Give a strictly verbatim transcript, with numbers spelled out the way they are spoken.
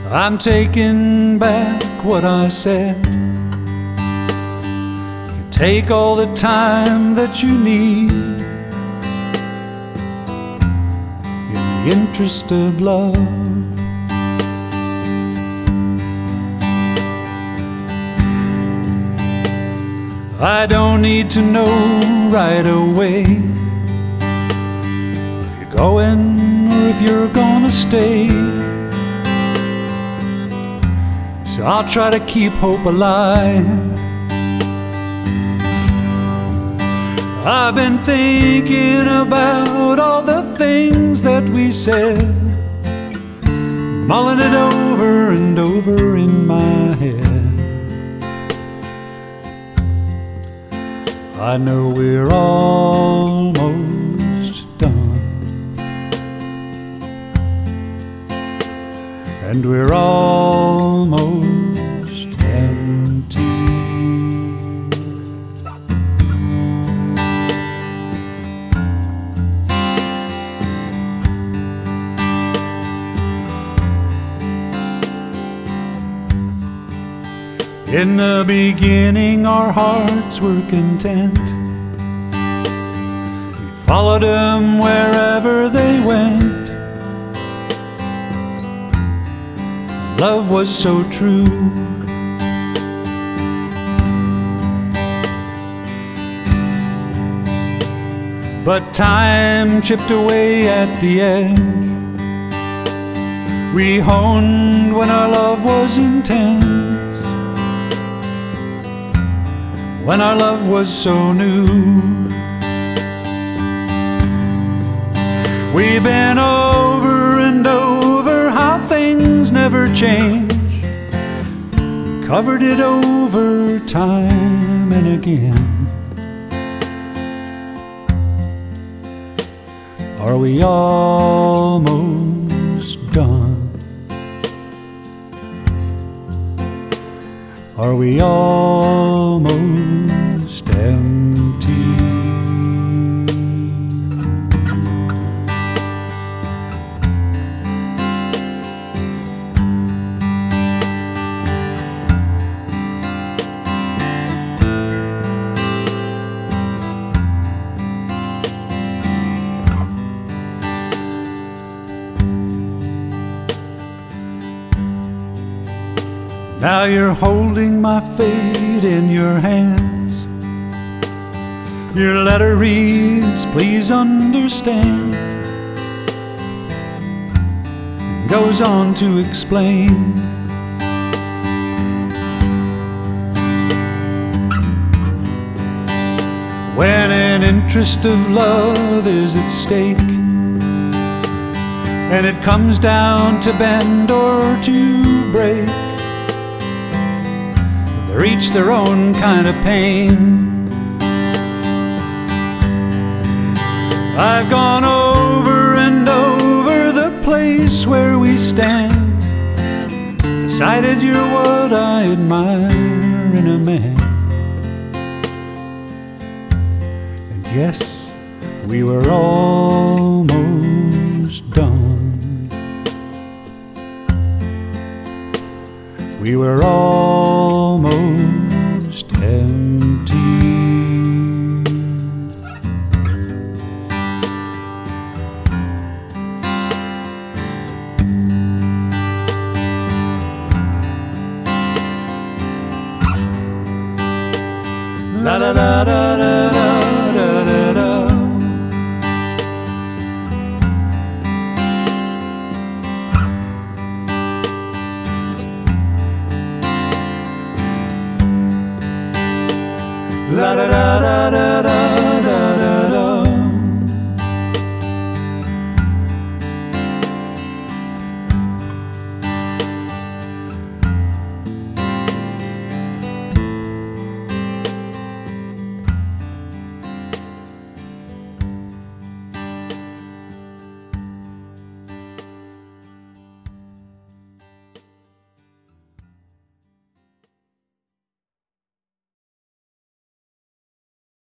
I'm taking back what I said. You take all the time that you need in the interest of love. I don't need to know right away if you're going or if you're gonna stay. So I'll try to keep hope alive. I've been thinking about all the things that we said, mulling it over and over in my head. I know we're almost done, and we're almost empty. In the beginning our hearts were content. We followed them wherever they went. Love was so true. But time chipped away at the edge. We honed when our love was intense, when our love was so new. We've been over and over how things never change, covered it over time and again. Are we almost done? Are we almost empty? Now you're holding my fate in your hands. Your letter reads, please understand. It goes on to explain. When an interest of love is at stake, and it comes down to bend or to break, they're each their own kind of pain. I've gone over and over the place where we stand, decided you're what I admire in a man. And yes, we were almost done. We were almost empty. La la la la la la la la. La da da da da da.